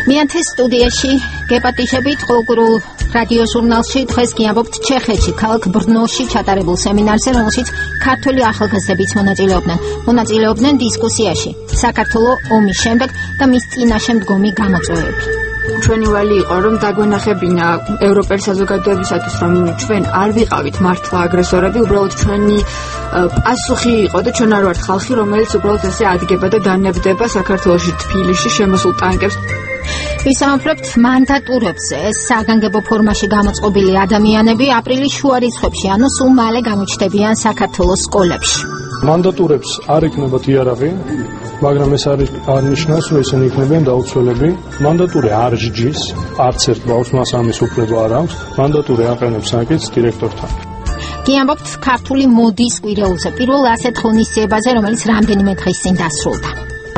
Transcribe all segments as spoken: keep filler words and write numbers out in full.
Միանთես ստուդიაში գեպատիշებით ყողգրու ռադիո ժուրնալში დღეს გიამბობთ ჩეხეთში ქალაქ ბრნოში ჩატარებულ სემინარზე, რომელშიც ქართული ახალგაზრდებიც მონაწილეობდნენ. მონაწილეობდნენ დისკუსიაში საქართველოს ომის შემდეგ და მის წინაშე მდგომი გამოწვევები. ჩვენი ვალი იყო, რომ დაგვენახებინა ევროპელი საზოგადოებისათვის, რომ ჩვენ არ ვიყავით მართლა აგრესორები, უბრალოდ ჩვენი პასუხი იყო და ჩვენ არ ვართ ხალხი, რომელიც უბრალოდ ესე ადგება და დანებდება საქართველოში თბილისში შემოსულ ტანკებს. ვისაუბრებთ მანდატურებზე. ეს საგანგებო ფორმაში გამოწყობილი ადამიანები აპრილის შუა რიცხვებში, ანუ სულ მალე გამოჩნდებიან საქართველოს სკოლებში. მანდატურებს არ იქნებათ იარაღი, მაგრამ ეს არ ნიშნავს, რომ ისინი იქნებიან დაუცველები. მანდატური არ ჯჯის, არც ერთ ბავშვს მას ამის უფლება არ აქვს. მანდატური აყენებს საკითხს დირექტორთან. გიამბობთ ქართული მოდის კვირეულზე, პირველ ასეთ ღონისძიებაზე, რომელიც რამდენიმე დღის წინ დასრულდა.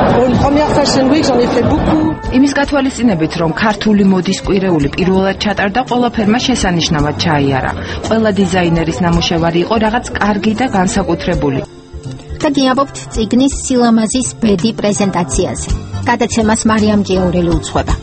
იმის გათვალისწინებით, რომ ქართული მოდის კვირეული პირველად ჩატარდა, ყველაფერმა შესანიშნავად ჩაიარა. ყველა დიზაინერის ნამუშევარი იყო რაღაც კარგი და განსაკუთრებული. და გიამბობთ წიგნის სილამაზის ბედი პრეზენტაციაზე. გადაცემას მარიამ ჯიაურელი უძღვება.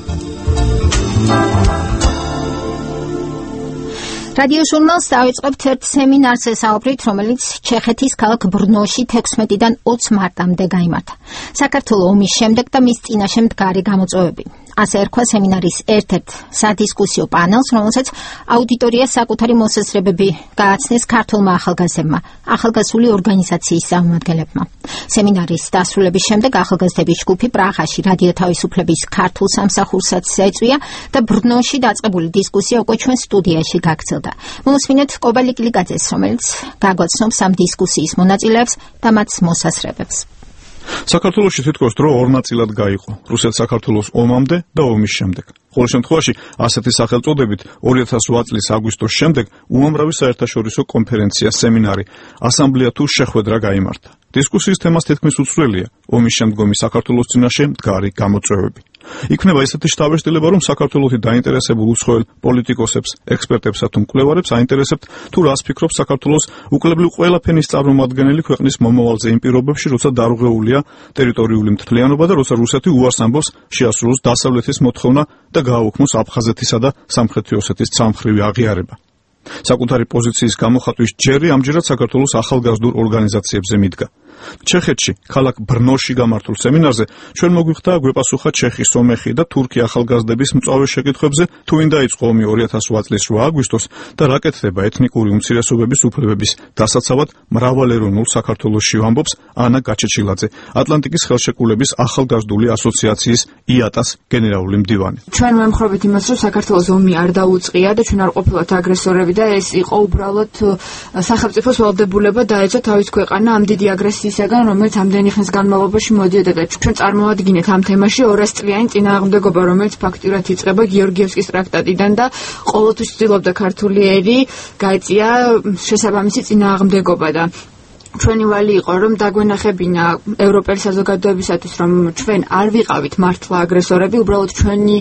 რადიო ჟურნალს დავიწყებთ ერთ სემინარზე საუბრით, რომელიც ჩეხეთის ქალაქ ბრნოში თექვსმეტიდან ოცი მარტამდე გაიმართა. საქართველოს ომის შემდეგ და მის წინაშე მდგარი გამოწვევები. ასე ერქვა სემინარის ერთ-ერთ სადისკუსიო პანელს, რომელსაც აუდიტორიას საკუთარი მოსაზრებები გააცნეს ქართულმა ახალგაზრდებმა, ახალგაზრდული ორგანიზაციის წარმომადგენლებმა. სემინარის დასრულების შემდეგ ახალგაზრდების ჯგუფი პრაღაში რადიო თავისუფლების ქართულ სამსახურსაც ეწვია და ბრნოში დაწყებული დისკუსია უკვე ჩვენ სტუდიაში გაგრძელდა. მომსმინეთ კობალი კლიკაძეს, რომელიც გაგვაცნობს ამ დისკუსიის მონაწილეებს და მათ მოსაზრებებს. საქართველოში თითქოს დრო ორ ნაწილად გაიყო: რუსეთ-საქართველოს ომამდე და ომის შემდეგ. ყოველ შემთხვევაში, ასეთი სახელწოდებით ორი ათას ოთხ წლის აგვისტოს შემდეგ უამრავი საერთაშორისო კონფერენცია, სემინარი, ასამბლეა თუ შეხვედრა გაიმართა. დისკუსიის თემას თითქმის უცვლელია ომის შემდგომი საქართველოს წინაშე მდგარი გამოწვევები. იქნება ისეთი შთაბეჭდილება, რომ საქართველოსი დაინტერესებულ უცხოელ პოლიტიკოსებს, ექსპერტებსა თუ მკვლევარებს აინტერესებთ, თუ რას ფიქრობს საქართველოს უკლებლივ ყველა ფენის წარმომადგენელი ქვეყნის მომავალზე იმ პირობებში, როცა დარღვეულია ტერიტორიული მთლიანობა და როცა რუსეთი უარს ამბობს შეასრულოს დასავლეთის მოთხოვნა და გააუქმოს აფხაზეთისა და სამხრეთი ოსეთის ცალმხრივი აღიარება. საკუთარი პოზიციის გამოხატვის ჯერი ამჯერად საქართველოს ახალგაზრდულ ორგანიზაციებზე მიდგა. ჩეხეთში, ქალაქ ბრნოში გამართულ სემინარზე ჩვენ მოგვიხდა გვეპასუხა ჩეხი, სომეხი და თურქი ახალგაზრდების მწვავე შეკითხვებზე, თუ ვინ დაიწყო ომი ორი ათას ოთხ წლის რვა აგვისტოს და რა კეთდება ეთნიკური უმცირესობების უფლებების დასაცავად მრავალეროვნულ საქართველოში, ამბობს ანა გაჩეჩილაძე, ატლანტიკის ხელშეკრულების ახალგაზრდული ასოციაციის ი-ატას გენერალური მდივანი. ჩვენ ვემხრობთ იმას, რომ საქართველოს ომი არ დაუწყია და ჩვენ არ ყოფილვართ აგრესორები და ეს იყო უბრალოდ სახელმწიფოს ვალდებულება დაეწო თავის ქვეყანა ამ დიდი აგრესიისაგან, რომელიც ამდენი ხნის განმავლობაში მოდიოდა და ჩვენ წარმოვადგინეთ ამ თემაში ორასწლიანი წინააღმდეგობა, რომელიც ფაქტურად იწყება გიორგიევსკის ტრაქტატიდან და ყოველთვის ცდილობდა ქართული ერი გაეწია შესაბამისი წინააღმდეგობა და ჩვენი ვალი იყო, რომ დაგვენახებინა ევროპელი საზოგადოებისათვის, რომ ჩვენ არ ვიყავით მართლა აგრესორები, უბრალოდ ჩვენი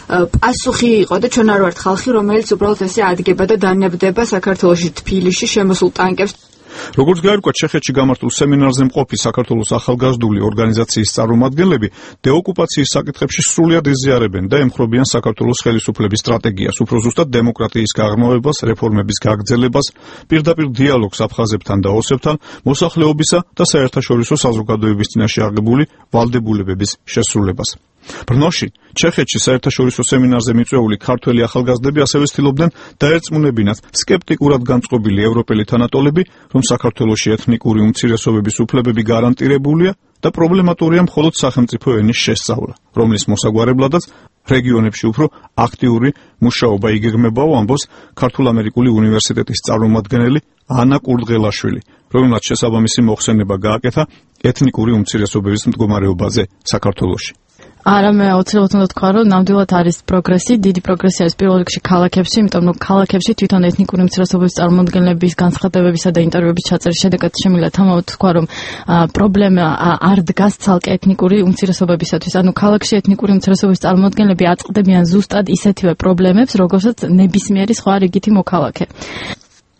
პასუხი იყო და ჩვენ არ ვართ ხალხი, რომელიც უბრალოდ ესე ადგება და დანებდება საქართველოში თბილისში შემოსულ ტანკებს. როგორც გაირკვა, ჩეხეთში გამართულ სემინარზე მყოფი საქართველოს ახალგაზრდული ორგანიზაციის წარმომადგენლები დეოკუპაციის საკითხებში სრულად იზიარებენ და ემხრობიან საქართველოს ხელისუფლების სტრატეგიას, უფრო ზუსტად დემოკრატიის გაღრმავებას, რეფორმების გაგრძელებას, პირდაპირ დიალოგს აფხაზებთან და ოსებთან, მოსახლეობისა და საერთაშორისო საზოგადოების წინაშე აღებული ვალდებულებების შესრულებას. ბრნოში, ჩეხეთში საერთაშორისო სემინარზე მიწვეული ქართველი ახალგაზრდები ასევე ცდილობდნენ დაერწმუნებინათ სკეპტიკურად განწყობილი ევროპელი თანატოლები, რომ საქართველოში ეთნიკური უმცირესობების უფლებები გარანტირებულია და პრობლემატურია მხოლოდ სახელმწიფო ენის შესწავლა, რომლის მოსაგვარებლადაც რეგიონებში უფრო აქტიური მუშაობა იგეგმებაო, ამბობს ქართულ-ამერიკული უნივერსიტეტის წარმომადგენელი ანა კურდღელაშვილი, რომელმაც შესაბამისი მოხსენება გააკეთა ეთნიკური უმცირესობების მდგომარეობაზე საქართველოში. არა, მე აუცილებლად უნდა თქვა, რომ ნამდვილად არის პროგრესი, დიდი პროგრესი არის პირველ რიგში ქალაქებში, იმიტომ რომ ქალაქებში თვითონ ეთნიკური უმცირესობების წარმომადგენლების განცხადებებისა და ინტერვიუების ჩაწერის შედეგად შემიძლია თამამად თქვა, რომ პრობლემა არ დგას ცალკე ეთნიკური უმცირესობებისათვის. ანუ ქალაქში ეთნიკური უმცირესობების წარმომადგენლები აწყდებიან ზუსტად ისეთივე პრობლემებს, როგორცაც ნებისმიერი სხვა რიგითი მოქალაქე.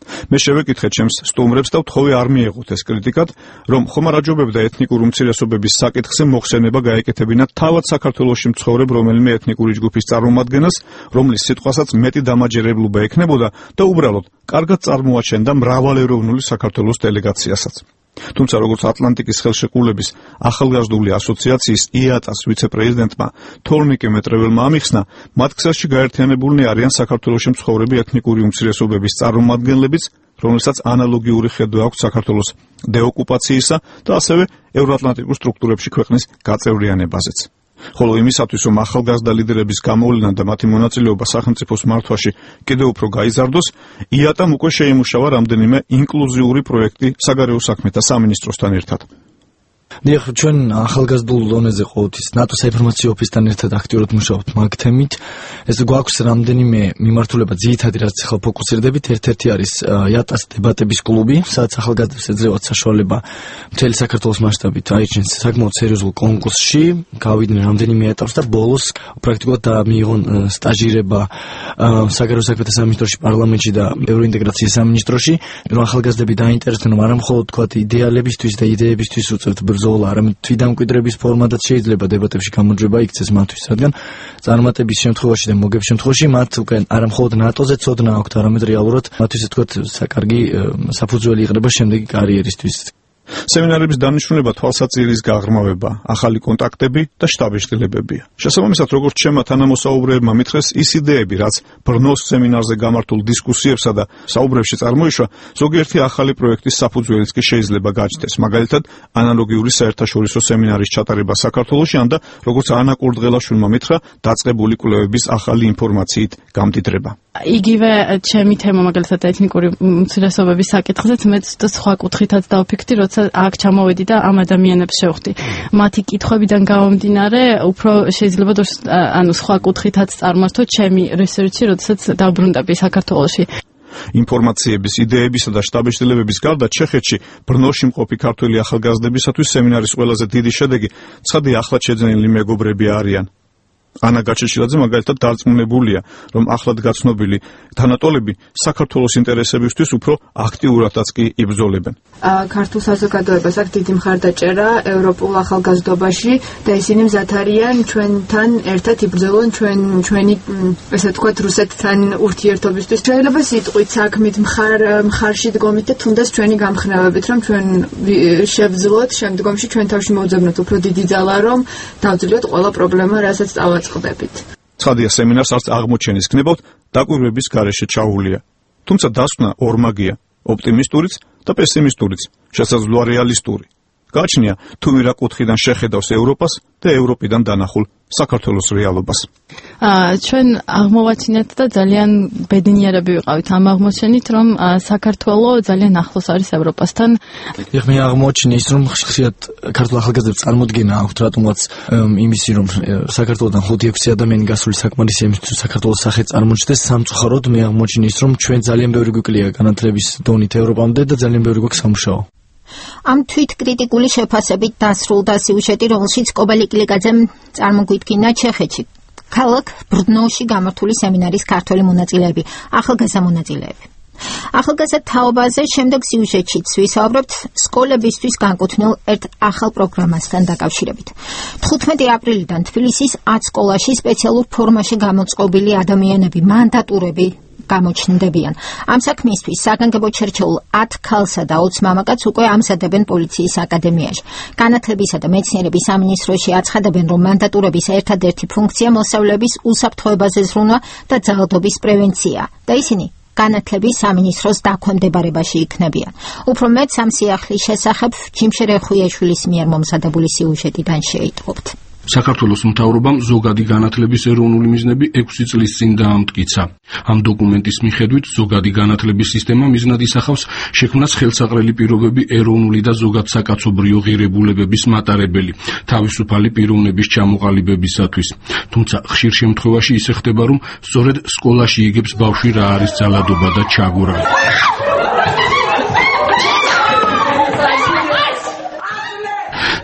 მე შევეკითხე ჩემს სტუმრებს და ვთხოვე არ მიეღოთ ეს კრიტიკად, რომ ხომ არ აჯობებდა ეთნიკური უმცირესობების საკითხზე მოხსენება გაეკეთებინათ თავად საქართველოში მცხოვრებ რომელიმე ეთნიკური ჯგუფის წარმომადგენელს, რომლის სიტყვასაც მეტი დამაჯერებლობა ექნებოდა და უბრალოდ კარგად წარმოაჩენდა მრავალეროვნული საქართველოს დელეგაციასაც. თუმცა როგორც ატლანტიკის ხელშეკრულების ახალგაზრდული ასოციაციის იატას ვიცე-პრეზიდენტმა თორმიკე მეტრეველმა ამიხსნა, მათ ქსელში გაერთიანებულნი არიან საქართველოში მცხოვრები ეთნიკური უმცირესობების წარმომადგენლებიც, რომელსაც ანალოგიური ხედვა აქვს საქართველოს დეოკუპაციისა და ასევე ევროატლანტიკურ სტრუქტურებში ქვეყნის გაწევრიანებაზეც. ხოლო იმისათვის, რომ ახალგაზრდა ლიდერების გამოვლენა და მათი მონაწილეობა სახელმწიფოს მართვაში კიდევ უფრო გაიზარდოს, იატამ უკვე შეიმუშავა რამდენიმე ინკლუზიური პროექტი საგარეო საქმეთა სამინისტროსთან ერთად. დიახ, ჩვენ ახალგაზრდულ დონეზე ყოველთვის ნატო საინფორმაციო ოფისთან ერთად აქტიურად მუშაობთ მაგ თემით. ეს გვაქვს რამდენიმე მიმართულება, ძირითადი რაც ახლა ფოკუსირდებით, ერთ-ერთი არის იატას დებატების კლუბი, სადაც ახალგაზრდებს ეძლევათ საშუალება მთელი საქართველოს მასშტაბით აიჩინოს საკმაოდ სერიოზულ კონკურსში, გავიდნენ რამდენიმე ეტაპს და ბოლოს პრაქტიკულად მიიღონ სტაჟირება საგარეო საქმეთა სამინისტროში, პარლამენტში და ევროინტეგრაციის სამინისტროში, რომ ახალგაზრდები დაინტერესდნენ, რომ არა მხოლოდ თქვათ იდეალებისთვის და იდეებისთვის უწევთ ბრძოლა, არამედ თვითდამკვიდრების ფორმადაც შეიძლება დებატებში გამოძრება იქცეს მათთვის, რადგან წარმატების შემთხვევაში და მოგების შემთხვევაში მათ უკვე არა მხოლოდ ნატოზე ცოდნა აქვთ, არამედ რეალურად მათთვის თქვათ საკარგი საფუძველი იყრება შემდეგი კარიერისთვის. სემინარების დანიშნულება თვალსაჩინოს გაღრმავება, ახალი კონტაქტები და შტაბიშტილებებია. შესაბამისად, როგორც ჩემმა თანამოსაუბრეებმა მითხრეს, ის იდეები, რაც ბრნოს სემინარზე გამართულ დისკუსიებსა და საუბრებში წარმოიშვა, ზოგიერთი ახალი პროექტის საფუძველიც კი შეიძლება გაჩნდეს. მაგალითად, ანალოგიური საერთაშორისო სემინარის ჩატარება საქართველოში, ან და როგორც ანა კურდღელაშვილმა მითხრა, დაწყებული კვლევების ახალი ინფორმაციით გამდიდრება. იგივე ჩემი თემა მაგალითად ეთნიკური უმცირესობების საკითხზეც მეც სხვა კუთხითაც დავფიქრდი, როცა აქ ჩამოვედი და ამ ადამიანებს შევხვდი. მათი კითხვებიდან გამომდინარე, უფრო შეიძლება ანუ სხვა კუთხითაც წარმართო ჩემი რესერჩი, როდესაც დავბრუნდები საქართველოში. ინფორმაციების, იდეებისა და შტაბიშტილებების გარდა ჩეხეთში ბრნოში მყოფი ქართველი ახალგაზრდებისათვის სემინარის ყველაზე დიდი შედეგი ცხადი ახლად შეძენილი მეგობრები არიან. ანა გაჩეჩილაძე მაგალითად დარწმუნებულია, რომ ახლად გაცნობილი თანატოლები საქართველოს ინტერესებისთვის უფრო აქტიურადაც კი იბრძოლებენ. ქართულ საზოგადოებას აქვს დიდი მხარდაჭერა ევროპულ ახალგაზრდობაში და ისინი მზად არიან ჩვენთან ერთად იბრძოლონ ჩვენ ჩვენი ესე ვთქვათ რუსეთთან ურთიერთობისთვის. შეიძლება სიტყვით საქმით მხარ მხარში დგომით და თუნდაც ჩვენი გამხნევებით, რომ ჩვენ შევძლოთ შემდგომში ჩვენ თავში მოვძებნოთ უფრო დიდი ძალა, რომ დავძლიოთ ყველა პრობლემა, რასაც წავაწყდებით. ცხადია, სემინარს არც აღმოჩენის გნებავთ დაკვირვების გარეშე ჩაუვლია. თუმცა დასკვნა ორმაგია, ოპტიმისტურიც და პესიმისტურიც, შესაძლოა რეალისტური. გააჩნია თუ ვირა კუთხიდან შეხედავს ევროპას და ევროპიდან დანახულ საქართველოს რეალობას. ჩვენ აღმოვაჩინეთ და ძალიან ბედნიერები ვიყავით ამ აღმოჩენით, რომ საქართველო ძალიან ახლოს არის ევროპასთან. ეხლა მე აღმოჩინე ის, რომ ხშირად ქართულ ახალგაზრდებს წარმოდგენა აქვთ რატომაც იმისი, რომ საქართველოდან ხუთი ექვსი ადამიანი გასული საკმარისია იმისთვის, რომ საქართველოს სახე წარმოჩნდეს. სამწუხაროდ მე აღმოჩინე ის, რომ ჩვენ ძალიან ბევრი გვიკლია განათლების დონით ევროპამდე და ძალიან ბევრი გვაქვს სამუშაო. ამ თვითკრიტიკული შეფასებით დასრულდა სიუჟეტი, რომელშიც კობალე კილიკაძემ წარმოგვიდგინა ჩეხეთში ქალაქ ბრნოში გამართული სემინარის ქართველი მონაწილეები, ახალგაზრდა მონაწილეები. ახალგაზრდა თაობაზე შემდეგ სიუჟეტშიც ვისაუბრებთ სკოლებისთვის განკუთვნილ ერთ ახალ პროგრამასთან დაკავშირებით. თხუთმეტი აპრილიდან თბილისის ათ სკოლაში სპეციალურ ფორმაში გამოწყობილი ადამიანები, მანდატურები გამოჩნდებიან. ამ საქმისთვის საგანგებო ჩერჩეულ ათ ქალსა და ოცი მამაკაც უკვე ამზადებენ პოლიციის აკადემიაში. განათლებისა და მეცნიერების სამინისტროში აცხადებენ, რომ მანდატურების ერთადერთი ფუნქცია მოსწავლეების უსაფრთხოებაზე ზრუნვა და ძალადობის პრევენცია და ისინი განათლების სამინისტროს დაქვემდებარებაში იქნებიან. უფრო მეტ ამ სიახლის შესახებ ჯიმშე რეხუიაშვილის მიერ მომზადებული სიუჟეტიდან შეიტყობთ. საქართველოს მთავრობამ ზოგადი განათლების ეროვნული მიზნები ექვსი წლის წინ დაამტკიცა. ამ დოკუმენტის მიხედვით ზოგადი განათლების სისტემა მიზნად ისახავს შექმნას ხელსაყრელი პირობები ეროვნული და ზოგადსაკაცობრიო ღირებულებების მატარებელი, თავისუფალი პიროვნების ჩამოყალიბებისათვის. თუმცა ხშირ შემთხვევაში ისე ხდება, რომ სწორედ სკოლაში იგებს ბავშვი რა არის ძალადობა და ჩაგურა.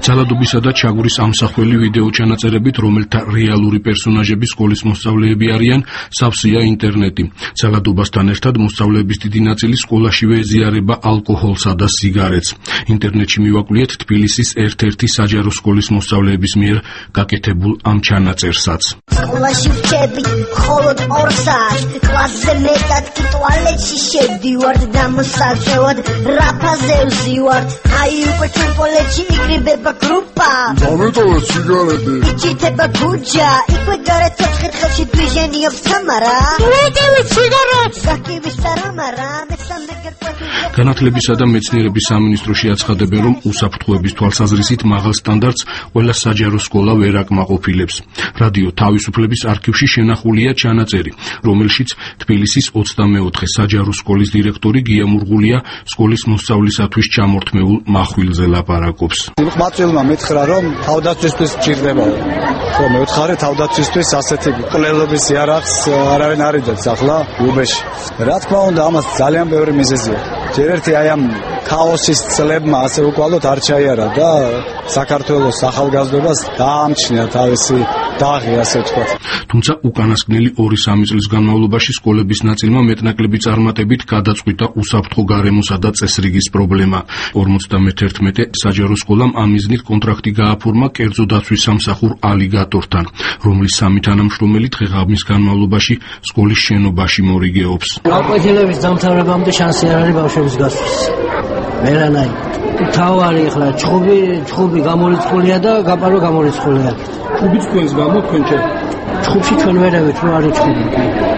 ძალადობისა და ჩაგვრის ამსახველი ვიდეო ჩანაწერებით, რომელთა რეალური პერსონაჟები სკოლის მოსწავლეები არიან, სავსეა ინტერნეტი. ძალადობასთან ერთად მოსწავლეების დიდი ნაწილი სკოლაშივე ეზიარება ალკოჰოლსა და სიგარეტს. ინტერნეტში მივაკვლიეთ თბილისის ერთ-ერთი საჯარო სკოლის მოსწავლეების მიერ გაკეთებულ ამ ჩანაწერსაც. სკოლაში ვჭები მხოლოდ ორ საათს, კლასზე მეტად კი ტუალეტში შევდივართ და მოსაწევად რაფაზე ვზივართ. აი უკვე ჩვენ პოლეში იგრიბება გრუპა, დამეტოვა სიგარეტი, იჭირდება გუჯა, იქვე გარეთ ცოცხლში დვიჟენიობს თამარა, დამეტოვა სიგარეტს, საკივის სარამარა, მესამე გერკვეთი. განათლებისა და მეცნიერების სამინისტროში აცხადებენ, რომ უსაფრთხოების თვალსაზრისით მაღალ სტანდარტს ყველა საჯარო სკოლა ვერ აკმაყოფილებს. რადიო თავისუფლების არქივში შენახულია ჩანაწერი, რომელშიც თბილისის ოცდამეოთხე საჯარო სკოლის დირექტორი გია მურღულია სკოლის მოსწავლისათვის ჩამორთმეულ מחვილზე ლაპარაკობს. მათვილმა მითხრა, რომ თავდაცვისთვის სჭირდება. რომ მეუთხარი თავდაცვისთვის ასეთი კვლელობის იარაღს არავინ არ იძებს ახლა უბეში. რა თქმა უნდა, ამას ძალიან ბევრი მიზეზია. ჯერ ერთი აი ამ ქაოსის წლებმა ასე უკვალოდ არ ჩაიარა და საქართველოს ახალგაზრდობას დაამჩნია თავისი დაღი, ასე ვთქვათ. თუმცა უკანასკნელი ორი-სამი წლის განმავლობაში სკოლების ნაწილმა მეტნაკლები წარმატებით გადაწყვიტა უსაფრთხო გარემოსა და წესრიგის პრობლემა. ორმოცდამეთერთმეტე საჯარო სკოლამ ამ მიზნით კონტრაქტი გააფორმა კერძო დაცვის სამსახურ ალიგატორთან, რომლის სამი თანამშრომელი დღე-ღამის განმავლობაში სკოლის შენობაში მორიგეობს. გაკვეთილების დამთავრებამდე შანსი არ არის ბავშვების გასვლის. ვერანაი. თავარი ახლა ჩხუბი, ჩხუბი გამორიცხულია და გაპარო გამორიცხულია. ჩხუბი თქვენს გამო თქვენ ჩე. ჩხუბში ჩვენ ვერავით რო არის ჩხუბი.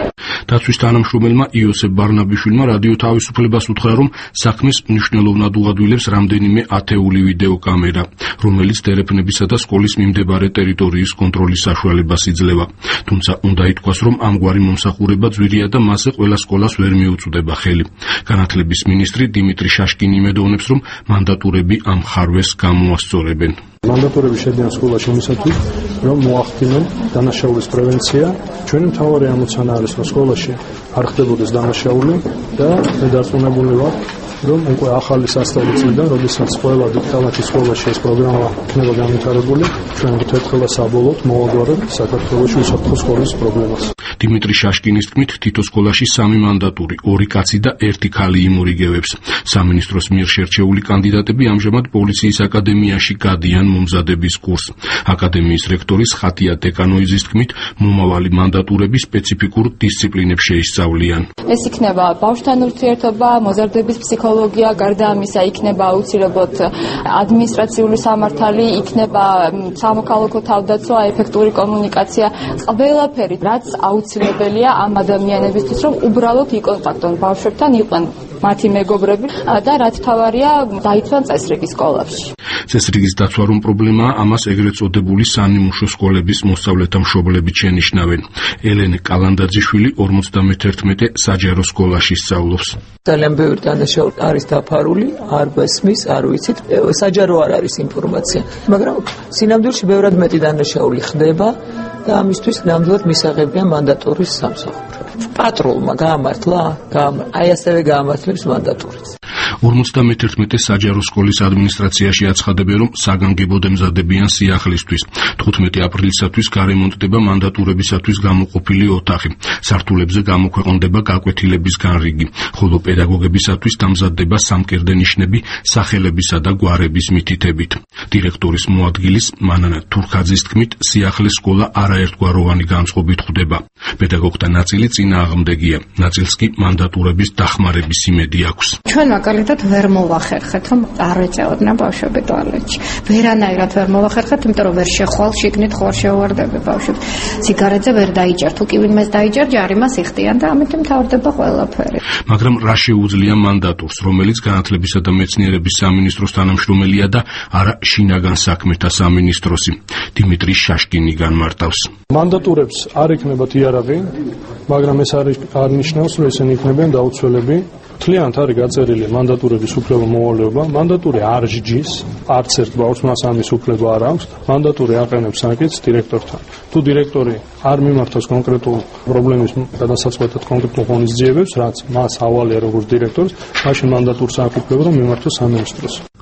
დაცვის თანამშრომელმა იოსებ ბარნაბიშვილმა რადიო თავისუფლებას უთხრა, რომ საქმეს მნიშვნელოვნად უადვილებს რამდენიმე ათეული ვიდეოკამერა, რომელიც დერეფნებისა და სკოლის მიმდებარე ტერიტორიის კონტროლის საშუალებას იძლევა. თუმცა უნდა ითქვას, რომ ამგვარი მომსახურება ძვირია და მასზე ყველა სკოლას ვერ მიუწვდება ხელი. განათლების მინისტრი დიმიტრი შაშკინი იმედოვნებს, რომ მანდატურები ამ ხარვეს გამოასწორებენ. მანდატურები შედიან სკოლაში იმისათვის, რომ მოახდინონ დანაშაულის პრევენცია. ჩვენი მთავარი ამოცანა არის, რომ სკოლაში არ ხდებოდეს დანაშაული და მე დარწმუნებული ვარ, რომ უკვე ახალი სასწავლო წლიდან, როდესაც ყველა დიქტანტის სკოლაში ეს პროგრამა იქნება განვითარებული, ჩვენ ერთხელ და საბოლოოდ მოვაგვარებთ საქართველოში უსაფრთხო სკოლის პრობლემას. დიმიტრი შაშკინის თქმით, თითო სკოლაში სამი მანდატური, ორი კაცი და ერთი ქალი იმორიგევებს. სამინისტროს მიერ შერჩეული კანდიდატები ამჟამად პოლიციის აკადემიაში გადიან მომზადების კურსს. აკადემიის რექტორის ხატია დეკანოიძის თქმით, მომავალი მანდატურები სპეციფიკურ დისციპლინებს შეისწავლიან. ეს იქნება ბავშვთან ურთიერთობა, მოზარდების ფსიქოლოგია, გარდა ამისა იქნება აუცილებლად ადმინისტრაციული სამართალი, იქნება სამოქალაქო თავდაცვა, ეფექტური კომუნიკაცია, ყველაფერი, რაც აუცილებელია ამ ადამიანებისთვის, რომ უბრალოდ იკონტაქტონ ბავშვებთან, იყვნენ მათი მეგობრები და რაც თავარია, დაიცვან წესრიგი სკოლებში. წესრიგის დაცვა რომ პრობლემაა, ამას ეგრეთ წოდებული სანიმუშო სკოლების მოსწავლეთა მშობლები შენიშნავენ. ელენე კალანდაძიშვილი ორმოცდამეთერთმეტე საჯარო სკოლაში სწავლობს. ძალიან ბევრი დანაშაული არის დაფარული, არ გესმის, არ ვიცით, საჯარო არ არის ინფორმაცია, მაგრამ სინამდვილეში ბევრად მეტი დანაშაული ხდება და ამისთვის ნამდვილად მისაღებია მანდატურის სამსახური. პატრულმა გაამართლა, აი ასევე გაამართლებს მანდატურიც. ორმოცდამეთერთმეტე საჯარო სკოლის ადმინისტრაციაში აცხადებენ, რომ საგანგებოდ ემზადებიან სიახლისთვის. თხუთმეტი აპრილისათვის გარემონტდება მანდატურებისათვის გამოყოფილი ოთახი. სართულებზე გამოქვეყნდება გაკვეთილების განრიგი, ხოლო პედაგოგებისათვის დამზადდება სამკერდე ნიშნები სახელებისა და გვარების მითითებით. დირექტორის მოადგილის მანანა თურქაძის თქმით, სიახლეს სკოლა არაერთგვაროვანი განწყობით ხვდება. პედაგოგთა ნაწილი წინააღმდეგია, ნაწილს კი მანდატურების დახმარების იმედი აქვს. ჩვენ მაგალითად ვერ მოვახერხეთ, რომ არ ეწეოდნენ ბავშვები ტუალეტში. ვერანაირად ვერ მოვახერხეთ, იმიტომ რომ ვერ შეხვალ შიგნით ხوار შეუვარდება ბავშვებს. სიგარეტზე ვერ დაიჭერ, თუ კი ვინმეს დაიჭერ, ჯარიმას იხდიან და ამით მთავრდება ყველაფერი. მაგრამ რა შეუძლია მანდატურს, რომელიც განათლებისა და მეცნიერების სამინისტროს თანამშრომელია და არა შინაგან საქმეთა სამინისტროსი. დიმიტრი შაშკინი განმარტავს. მანდატურებს არ იქნებათ იარაღი, მაგრამ ეს არ ნიშნავს, რომ ესენი იქნებიან დაუცველები. მთლიანად არის გაწერილი მანდატურების უფლება მოვალეობა. მანდატური არ ჯჯის, არც ერთ ბავშვს მას ამის უფლება არ აქვს. მანდატური აყენებს საკითხს დირექტორთან. თუ დირექტორი არ მიმართავს კონკრეტულ პრობლემის გადასაწყვეტად კონკრეტულ ღონისძიებებს, რაც მას ავალია როგორც დირექტორს, მაშინ მანდატურს აქვს უფლება რომ მიმართოს სამინისტროს.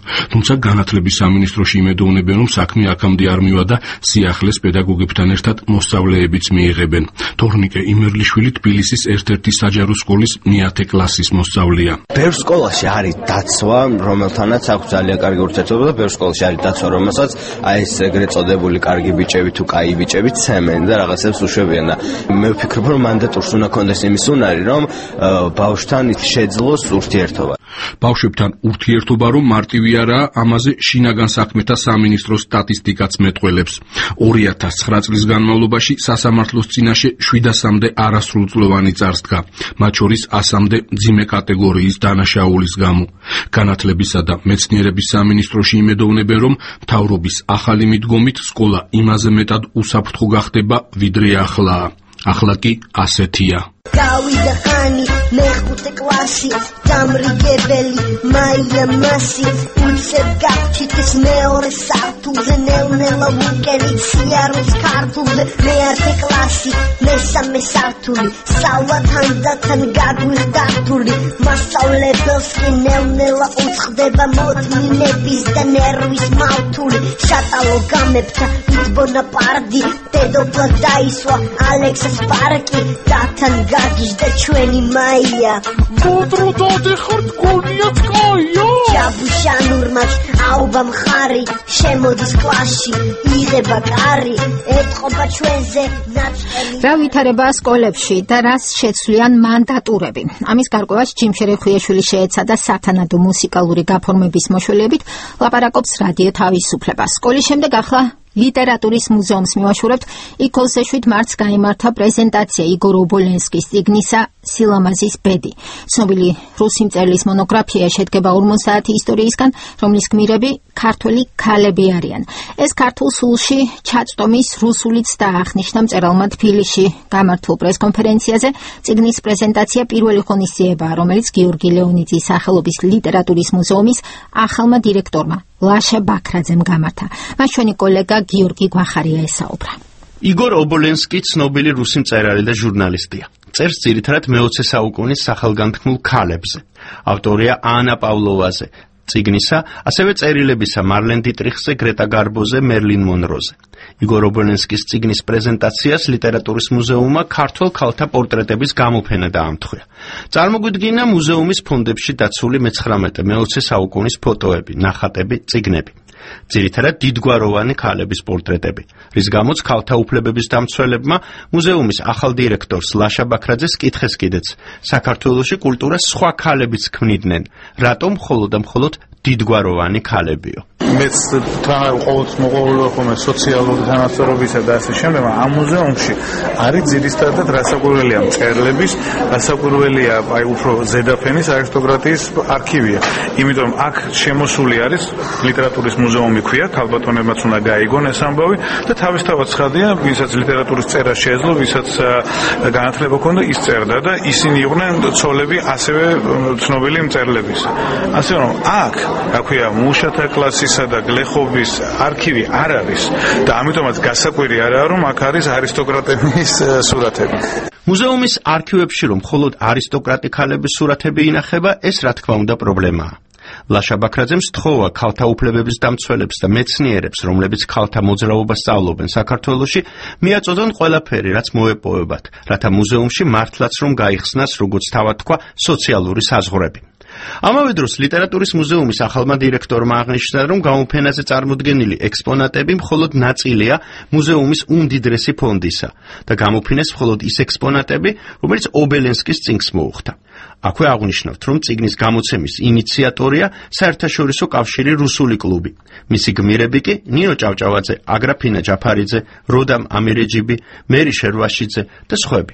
თუმცა განათლების სამინისტროში იმედოვნებენ, რომ საქმე აქამდე არ მივა და სიახლეს პედაგოგებთან ერთად მოსწავლეებიც მიიღებენ. თორნიკე იმერლიშვილი თბილისის ერთ-ერთი საჯარო სკოლის მეათე კლასის მოსწავლეა. ბევრ სკოლაში არის დაცვა, რომელთანაც აქვს ძალიან კარგი ურთიერთობა და ბევრ სკოლაში არის დაცვა, რომელსაც აი ეს ეგრეთ წოდებული კარგი ბიჭები თუ კაი ბიჭები ცემენ და რაღაცებს უშვებიან და მე ვფიქრობ, რომ მანდატურს უნდა კონდეს იმის უნარი, რომ ბავშვთან შეძლოს ურთიერთობა. ბავშვებთან ურთიერთობა რომ მარტივი არაა, ამაზე შინაგან საქმეთა სამინისტროს სტატისტიკაც მეტყველებს. ორი ათას ცხრა წლის განმავლობაში სასამართლოს წინაშე შვიდასამდე არასრულწლოვანი წარსდგა, მათ შორის ასამდე მძიმე კატეგორიის დანაშაულის გამო. განათლებისა და მეცნიერების სამინისტროში იმედოვნებენ, რომ მთავრობის ახალი მიდგომით სკოლა იმაზე მეტად უსაფრთხო გახდება, ვიდრე ახლაა. ახლა კი ასეთია. გავიდა ხანი მეხუთე კლასი დამრიგებელი მაია მასი უცებ გავჩიტის მეორე სართულზე ნელ-ნელა ვუკელი სიაროს ქართულზე მეათე კლასი მესამე სართული სწავლა თანდათან გაგვიხდა რთული მასწავლებელს კი ნელ-ნელა უწყდება მოთმინების და ნერვის მავთული შატალო გამეფთა ბონაპარდი დედოფლად დაისვა ალექსის პარკი დათან გაგიჟდა ჩვენი მაია გუდრუდოდი ხარ გონიათ კაია ჯაბუშანურმაც აუბა მხარი შემოდის კლასში იღება კარი ეთყობა ჩვენზე ნაჭერი რა ვითარება სკოლებში და რას შეცვლიან მანდატურები ამის გარკვევას ჯიმშერე ხვიაშვილი შეეცადა სათანადო მუსიკალური გაფორმების მოშველებით ლაპარაკობს რადიო თავისუფლება სკოლის შემდეგ ახლა ლიტერატურის მუზეუმს მივაშურებთ. იქ ოცდაშვიდ მარტს გაიმართა პრეზენტაცია იგორ ობოლენსკის წიგნისა სილამაზის ბედი. ცნობილი რუსი მწერლის მონოგრაფია შედგება ორმოცდაათი ისტორიისგან, რომლის გმირები ქართველი ქალები არიან. ეს ქართულ სულში ჩაწვდომის რუსულიც დაახნიშნა მწერალმა თბილისში გამართულ პრესკონფერენციაზე. წიგნის პრეზენტაცია პირველი ღონისძიებაა, რომელიც გიორგი ლეონიძის სახელობის ლიტერატურის მუზეუმის ახალმა დირექტორმა ლაშა ბაქრაძემ გამართა. მას ჩვენი კოლეგა გიორგი გვახარია ესაუბრა. იგორ ობოლენსკი ცნობილი რუსი მწერალი და ჟურნალისტია. წერს ძირითადად მეოცე საუკუნის სახელგანთქმულ ქალებზე. ავტორია ანა პავლოვაზე, წიგნისა, ასევე წერილებისა მარლენ დიტრიხზე, გრეტა გარბოზე, მერლინ მონროზე. იგორ ობოლენსკის წიგნის პრეზენტაციას ლიტერატურის მუზეუმმა ქართველ ქალთა პორტრეტების გამოფენა დაამთხვია. წარმოგვიდგინა მუზეუმის ფონდებში დაცული მეცხრამეტე მეოცე საუკუნის ფოტოები, ნახატები, წიგნები. ძირითადად დიდგვაროვანი ქალების პორტრეტები, რის გამოც ქალთა უფლებების დამცველებმა მუზეუმის ახალ დირექტორს ლაშა ბაქრაძეს კითხეს კიდეც, საქართველოში კულტურას სხვა ქალებიც ქმნიდნენ, რატომ მხოლოდ და მხოლოდ დიდგვაროვანი ქალებიო. მეც თან ყოველთვის მოყოლია ხოლმე სოციალური თანასწორობისა და ასე შემდეგ, ამ მუზეუმში არის ძირითადად რასაკვირველია მწერლების, რასაკვირველია აი უფრო ზედაფენის არისტოკრატიის არქივია. იმიტომ აქ შემოსული არის ლიტერატურის მუზეუმი ქვია, ქალბატონებმაც უნდა გაიგონ ეს ამბავი და თავისთავად ცხადია, ვისაც ლიტერატურის წერა შეეძლო, ვისაც განათლება ჰქონდა, ის წერდა და ისინი იყვნენ ცოლები ასევე ცნობილი მწერლების. ასე რომ აქ, რა ქვია, მუშათა კლასისა და გლეხობის არქივი არ არის და ამიტომაც გასაკვირი არაა, რომ აქ არის არისტოკრატების სურათები. მუზეუმის არქივებში რომ მხოლოდ არისტოკრატი ქალების სურათები ინახება, ეს რა თქმა უნდა პრობლემაა. ლაშა ბაქრაძემ სთხოვა ქალთა უფლებების დამცველებს და მეცნიერებს, რომლებიც ქალთა მოძრაობას სწავლობენ საქართველოში, მიაწოდონ ყველაფერი, რაც მოეპოვებათ, რათა მუზეუმში მართლაც რომ გაიხსნას, როგორც თავად თქვა, სოციალური საზღვრები. ამავე დროს ლიტერატურის მუზეუმის ახალმა დირექტორმა აღნიშნა, რომ გამოფენაზე წარმოდგენილი ექსპონატები მხოლოდ ნაწილია მუზეუმის უმდიდრესი ფონდისა და გამოფინეს მხოლოდ ის ექსპონატები, რომელიც ობოლენსკის წიგნს მოუხდა. აქვე აღნიშნავთ, რომ წიგნის გამოცემის ინიციატორია საერთაშორისო კავშირი რუსული კლუბი. მისი გმირები კი ნინო ჭავჭავაძე, აგრაფინა ჯაფარიძე, როდამ ამირეჯიბი, მერი შერვაშიძე და სხვები.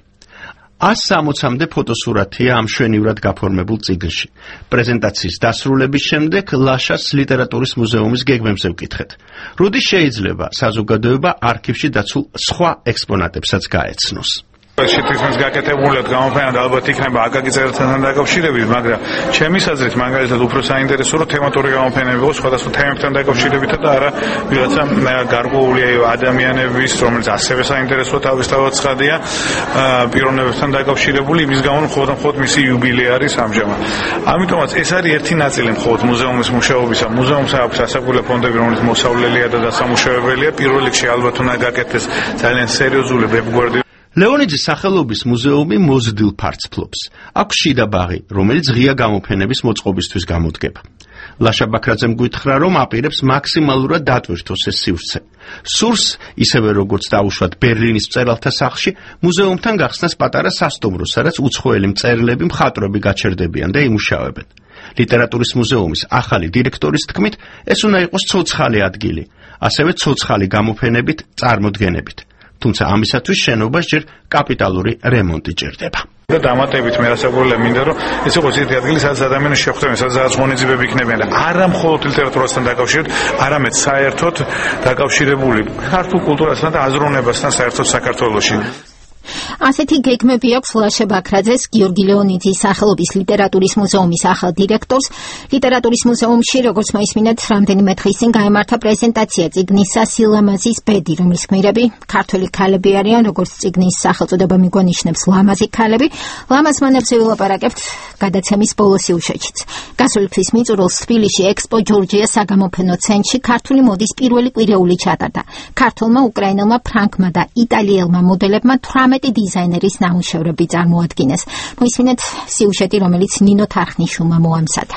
ას სამოცამდე ფოტოსურათია ამ შვენივრად გაფორმებულ წიგნში. პრეზენტაციის დასრულების შემდეგ ლაშას ლიტერატურის მუზეუმის გეგმებზე ვკითხეთ. როდის შეიძლება საზოგადოება არქივში დაცულ სხვა ექსპონატებსაც გაეცნოს? შეთქმის გაკეთებულად გამოფენა და ალბათ იქნება აკაკი წერეთთან დაკავშირებით, მაგრამ ჩემის აზრით მაგალითად უფრო საინტერესო რომ თემატური გამოფენები იყოს სხვადასხვა თემებთან დაკავშირებით და არა ვიღაცა გარკვეული ადამიანების, რომელიც ასევე საინტერესო თავისთავად ცხადია, პიროვნებებთან დაკავშირებული, იმის გამო მხოლოდ მხოლოდ მისი იუბილეი არის ამჟამად. ამიტომაც ეს არის ერთი ნაწილი მხოლოდ მუზეუმის მუშაობისა. მუზეუმს აქვს ასაკული ფონდები, რომელიც მოსავლელია და დასამუშავებელია. პირველ რიგში ალბათ უნდა გაკეთდეს ძალიან სერიოზული ვებგვერდი. ლეონიძის სახელობის მუზეუმი მოზრდილ ფართს ფლობს. აქვს შიდა ბაღი, რომელიც ღია გამოფენების მოწყობისთვის გამოდგება. ლაშა ბაქრაძემ გითხრა, რომ აპირებს მაქსიმალურად დატვირთოს ეს სივრცე. სურს, ისევე როგორც დაუშვათ ბერლინის მწერალთა სახლში, მუზეუმთან გახსნას პატარა სასტუმრო, სადაც უცხოელი მწერლები, მხატვრები გაჩერდებიან და იმუშავებენ. ლიტერატურის მუზეუმის ახალი დირექტორის თქმით, ეს უნდა იყოს ცოცხალი ადგილი, ასევე ცოცხალი გამოფენებით, წარმოდგენებით. თუმცა ამისათვის შენობას ჯერ კაპიტალური რემონტი ჭირდება. და დამატებით მე რასაკვირველია მინდა რომ ეს იყოს ერთი ადგილი, სადაც ადამიანები შეხვდნენ, სადაც ღონისძიებები იქნებიან და არა მხოლოდ ლიტერატურასთან დაკავშირებით, არამედ საერთოდ დაკავშირებული ქართულ კულტურასთან და აზროვნებასთან საერთოდ საქართველოში. ასეთი გეგმები აქვს ლაშა ბაქრაძეს, გიორგი ლეონიძის სახელობის ლიტერატურის მუზეუმის ახალ დირექტორს. ლიტერატურის მუზეუმში, როგორც მოისმინეთ, რამდენიმე დღის წინ გაიმართა პრეზენტაცია წიგნისა სილამაზის ბედი, რომლის გმირები ქართველი ქალები არიან, როგორც წიგნის სახელწოდება მიგონიშნებს, ლამაზი ქალები. ლამაზ მანებზე ვილაპარაკებთ გადაცემის ბოლო სიუჟეტშიც. გასული თვის მიწურულს თბილისში ექსპო ჯორჯია საგამოფენო ცენტრში ქართული მოდის პირველი კვირეული ჩატარდა. ქართულმა, უკრაინელმა, ფრანგმა და იტალიელმა მოდელებმა თვრამეტი დიზაინერის ნამუშევრები წარმოადგინეს. მოისმინეთ სიუჟეტი, რომელიც ნინო თარხნიშვილმა მოამზადა.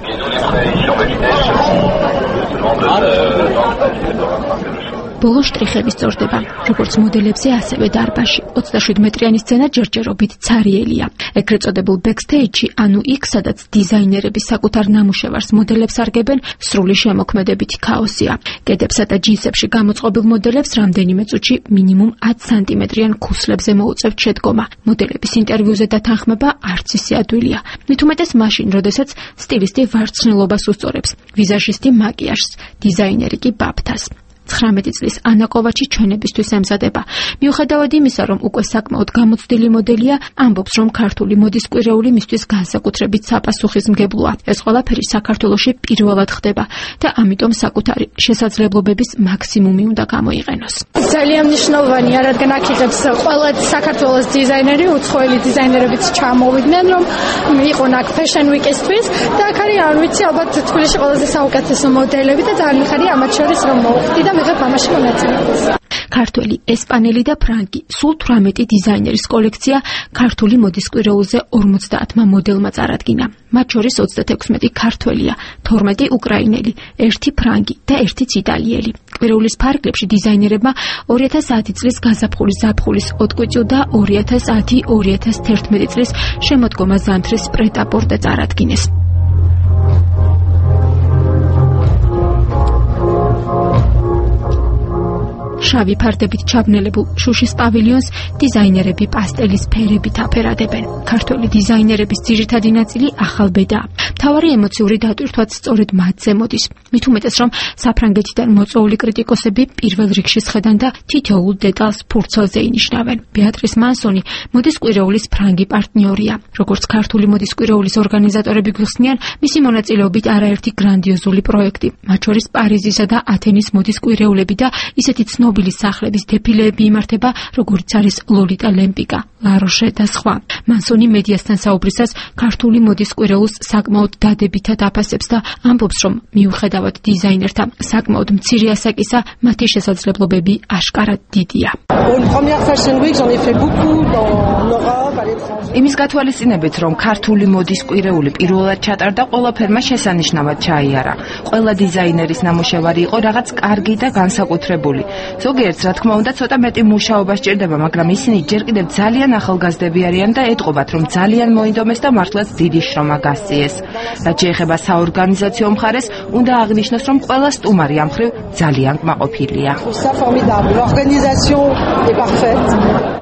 ბოლო შტრიხების წორდება, როგორც მოდელებზე, ასევე დარბაზში. ოცდაშვიდ მეტრიანი სცენა ჯერჯერობით ცარიელია. ეგრეთ წოდებულ ბექსტეიჯში, ანუ იქ, სადაც დიზაინერები საკუთარ ნამუშევარს მოდელებს არგებენ, სრული შემოქმედებითი ქაოსია. კედებსა და ჯინსებში გამოწყობილ მოდელებს რამდენიმე წუთში მინიმუმ ათი სანტიმეტრიან ქუსლებზე მოუწევთ შედგომა. მოდელების ინტერვიუზე დათანხმება არც ისე ადვილია. მით უმეტეს მაშინ, როდესაც სტილისტი ვარცხნილობას უსწორებს, ვიზაჟისტი მაკიაჟს, დიზაინერი კი ბაფთას. ცხრამეტი წლის ანა კოვაჩი ჩვენებისთვის ემზადება. მიუხედავად იმისა, რომ უკვე საკმაოდ გამოცდილი მოდელია, ამბობს, რომ ქართული მოდის კვირეული მისთვის განსაკუთრებით საპასუხისმგებლოა. ეს ყველაფერი საქართველოში პირველად ხდება და ამიტომ საკუთარი შესაძლებლობების მაქსიმუმი უნდა გამოიყენოს. ძალიან მნიშვნელოვანია, რადგან აქ იღებს ყველა საქართველოს დიზაინერი, უცხოელი დიზაინერებიც ჩამოვიდნენ, რომ იყვნენ აქ Fashion Week-ისთვის და აქ არის, არ ვიცი, ალბათ თბილისში ყველაზე საუკეთესო მოდელები და ძალიან ხარია ამათ შორის რომ მოვხდი და მიღებ ამაში მონაწილეობას. ქართველი, ესპანელი და ფრანგი, სულ თვრამეტი დიზაინერის კოლექცია ქართული მოდის კვირეულზე ორმოცდაათმა მოდელმა წარადგინა. მათ შორის ოცდათექვსმეტი ქართველია, თორმეტი უკრაინელი, ერთი ფრანგი და ერთიც იტალიელი. კვირეულის ფარგლებში დიზაინერებმა ორი ათას ათი წლის გაზაფხულის ზაფხულის ოტკვიჭუ და ორი ათას ათი ორი ათას თერთმეტი წლის შემოდგომა ზანთრის პრეტ-ა-პორტე წარადგინეს. შავი ფარდებით ჩაბნელებულ შუშის პავილიონს დიზაინერები პასტელის ფერებით აფერადებენ. ქართველი დიზაინერების ძირითადი ნაწილი ახალბედაა. მთავარი ემოციური დატვირთვაც სწორედ მათზე მოდის. მით უმეტეს, რომ საფრანგეთიდან მოწვეული კრიტიკოსები პირველ რიგში სხედან და თითოეულ დეტალს ფურცელზე ინიშნავენ. ბეატრის მანსონი მოდის კვირეულის ფრანგი პარტნიორია. როგორც ქართული მოდის კვირეულის ორგანიზატორები გიხსნიან, მისი მონაწილეობით არაერთი გრანდიოზული პროექტი, მათ შორის პარიზისა და ათენის მოდის კვირეულები და ისეთი ცნობილი სახლების დეფილეები იმართება, როგორც არის ლოლიტა ლემპიკა, ლაროშე და სხვა. მანსონი მედიასთან საუბრისას ქართული მოდის კვირეულს საკმაოდ დადებითად აფასებს და ამბობს, რომ მიუხედავად დიზაინერთა საკმაოდ მცირე ასაკისა, მათი შესაძლებლობები აშკარად დიდია. იმის გათვალისწინებით, რომ ქართული მოდის კვირეული პირველად ჩატარდა, ყველაფერმა შესანიშნავად ჩაიარა. ყველა დიზაინერის ნამუშევარი იყო რაღაც კარგი და განსაკუთრებული. ზოგიერთს, რა თქმა უნდა, ცოტა მეტი მუშაობა სჭირდება, მაგრამ ისინი ჯერ კიდევ ძალიან ახალგაზრდები არიან და ეტყობათ, რომ ძალიან მოინდომეს და მართლაც დიდი შრომა გასწიეს. რაც შეეხება საორგანიზაციო მხარეს, უნდა აღნიშნოს, რომ ყველა სტუმარი ამ მხრივ ძალიან კმაყოფილია.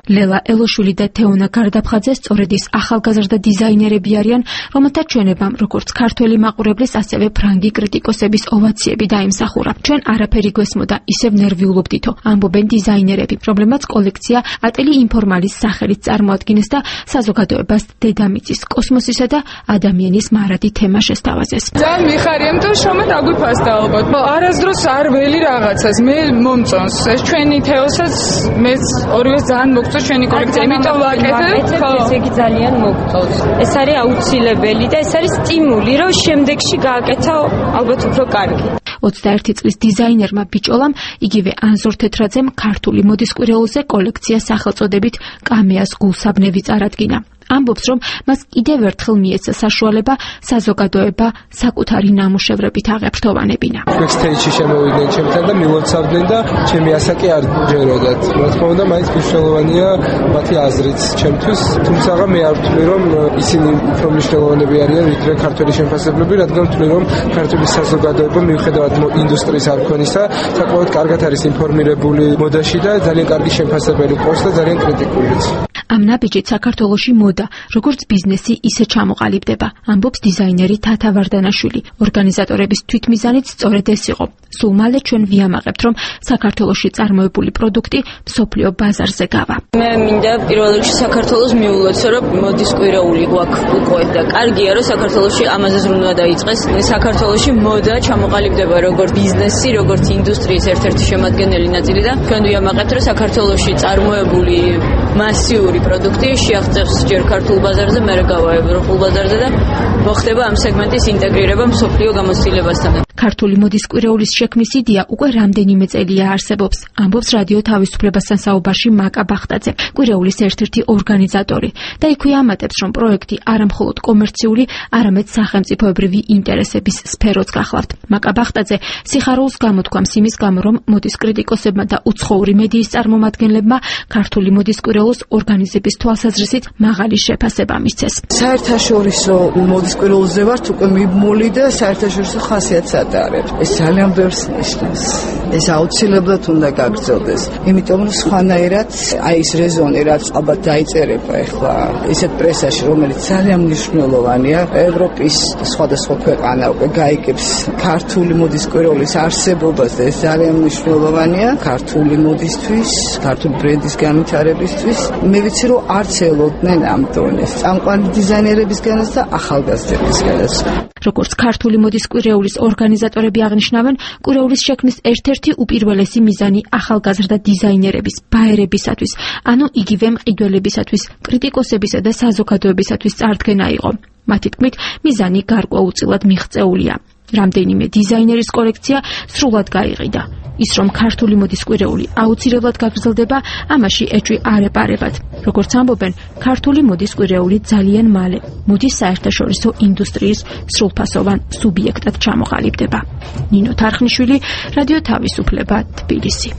ლელა ელოშვილი და თეონა გარდაფხაძე სწორედ ის ახალგაზრდა დიზაინერები არიან, რომელთა ჩვენებამ როგორც ქართველი მაყურებლის, ასევე ფრანგი კრიტიკოსების ოვაციები დაიმსახურა. ჩვენ არაფერი გვესმოდა, ისევ ნერვიულობდითო, ამბობენ დიზაინერები, რომლებმაც კოლექცია ატელი ინფორმალის სახელით წარმოადგინეს და საზოგადოებას დედამიწის, კოსმოსისა და ადამიანის მარადი თემა შესთავაზეს. ძალიან მიხარია, იმიტომ რომ შრომა დაგვიფასდა ალბათ. არასდროს არ ველი რაღაცას, მე მომწონს. ეს ჩვენი თეოსაც მეც ორივეს ძალიან მოგწონს ჩვენი კოლექცია, იმიტომ ვაკეთებ. ხო, ეს იგი ძალიან მოგწონს. ეს არის აუცილებელი და ეს არის სტიმული, რომ შემდეგში გააკეთა ალბათ უფრო კარგი. ოცდაერთი წლის დიზაინერმა ბიჭოლამ იგივე ანზორ თეთრაძემ ქართული მოდის კვირეულზე კოლექცია სახელწოდებით კამეას გულსაბნევი წარადგინა. ამბობს, რომ მას კიდევ ერთხელ მიეცა საშუალება საზოგადოება საკუთარი ნამუშევრებით აღერთოვანებინა. ბექსტეიჯში შემოვიდნენ ჩემთან და მილოცავდნენ და ჩემი ასაკი არ ჯეროდათ. რა თქმა უნდა, მაინც მნიშვნელოვანია მათი აზრიც ჩემთვის, თუმცა მე არ ვთვლი, რომ ისინი უფრო მნიშვნელოვანები არიან, ვიდრე ქართული შემფასებლები, რადგან ვთვლი, რომ ქართული საზოგადოება მიუხედავად ინდუსტრიის არქონისა, საკმაოდ კარგად არის ინფორმირებული მოდაში და ძალიან კარგი შემფასებელი ყავს და ძალიან კრიტიკულიც. ამ ნაბიჯით საქართველოში მოდა, როგორც ბიზნესი, ისე ჩამოყალიბდება, ამბობს დიზაინერი თათა ვარდანაშვილი. ორგანიზატორების თვითმიზანიც სწორედ ეს იყო. სულ მალე ჩვენ ვიამაყებთ, რომ საქართველოში წარმოებული პროდუქტი მსოფლიო ბაზარზე გავა. მე მინდა პირველ რიგში საქართველოს მიულოცო, რომ მოდის კვირეული გვაქვს უკვე და კარგია, რომ საქართველოში ამაზე ზრუნვა დაიწყეს. საქართველოში მოდა ჩამოყალიბდება როგორც ბიზნესი, როგორც ინდუსტრიის ერთ-ერთი შემადგენელი ნაწილი და ჩვენ ვიამაყებთ, რომ საქართველოში წარმოებული მასიური პროდუქტი შეაღწევს ჯერ ქართულ ბაზარზე, მერე გავა ევროპულ ბაზარზე და მოხდება ამ სეგმენტის ინტეგრირება მსოფლიო გამოცდილებასთან. ქართული მოდის კვირეულის შექმნის იდეა უკვე რამდენიმე წელია არსებობს, ამბობს რადიო თავისუფლებასთან საუბარში მაკა ბახტაძე, კვირეულის ერთ-ერთი ორგანიზატორი და იქვე ამატებს, რომ პროექტი არამხოლოდ კომერციული, არამედ სახელმწიფოებრივი ინტერესების სფეროც გახლავთ. მაკა ბახტაძე სიხარულს გამოთქვამს იმის გამო, რომ მოდის კრიტიკოსებმა და უცხოური მედიის წარმომადგენლებმა ქართული მოდის კვირეულს ორგანიზების თვალსაზრისით მაღალი შეფასება მისცეს. საერთაშორისო მოდის კვირეულზე ვართ უკვე მიბმული და საერთაშორისო ხასიათს ატარებს. ეს ძალიან ბევრს ნიშნავს. ეს აუცილებლად უნდა გაგრძელდეს. იმიტომ რომ სხვანაირად აი ეს რეზონი რაც ალბათ დაიწერება ახლა ისეთ პრესაში, რომელიც ძალიან მნიშვნელოვანია, ევროპის სხვადასხვა ქვეყანა უკვე გაიგებს ქართული მოდის კვირეულის არსებობას და ეს ძალიან მნიშვნელოვანია ქართული მოდისთვის, ქართული ბრენდის განვითარებისთვის. მე ვიცი რომ არც ელოდნენ ამ დონეს. წამყვანი დიზაინერებისგანაც და ახალგაზრდებისგანაც. როგორც ქართული მოდის კვირეულის ორგანიზატორები აღნიშნავენ, კვირეულის შექმნის ერთ-ერთი უპირველესი მიზანი ახალგაზრდა დიზაინერების, ბაერებისათვის, ანუ იგივე მყიდველებისათვის, კრიტიკოსებისა და საზოგადოებისათვის წარდგენა იყო. მათი თქმით, მიზანი გარკვეულწილად მიღწეულია. რამდენიმე დიზაინერის კოლექცია სრულად გაიყიდა. ის რომ ქართული მოდის კვირეული აუცილებლად გაგრძელდება, ამაში ეჭვი არ ეპარებათ. როგორც ამბობენ, ქართული მოდის კვირეული ძალიან მალე მოდის საერთაშორისო ინდუსტრიის სრულფასოვან სუბიექტად ჩამოყალიბდება. ნინო თარხნიშვილი, რადიო თავისუფლება, თბილისი.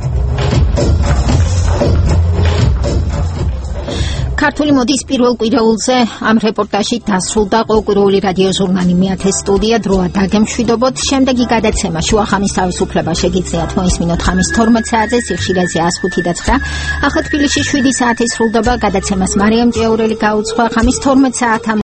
ქართული მოდის პირველ კვირეულზე ამ რეპორტაჟი დასრულდა. კვირეული რადიო ჟურნალი მეათე სტუდია, დროა დაგემშვიდობოთ. შემდეგი გადაცემა შუახამის თავისუფლება შეგიძლიათ მოისმინოთ ხამის თორმეტ საათზე, სიხშირეზე ას ხუთი და ცხრა. ახლა თბილისში შვიდი საათი სრულდება. გადაცემას მარიამ ჭიაურელი გაუძღვა ხამის თორმეტ საათამდე.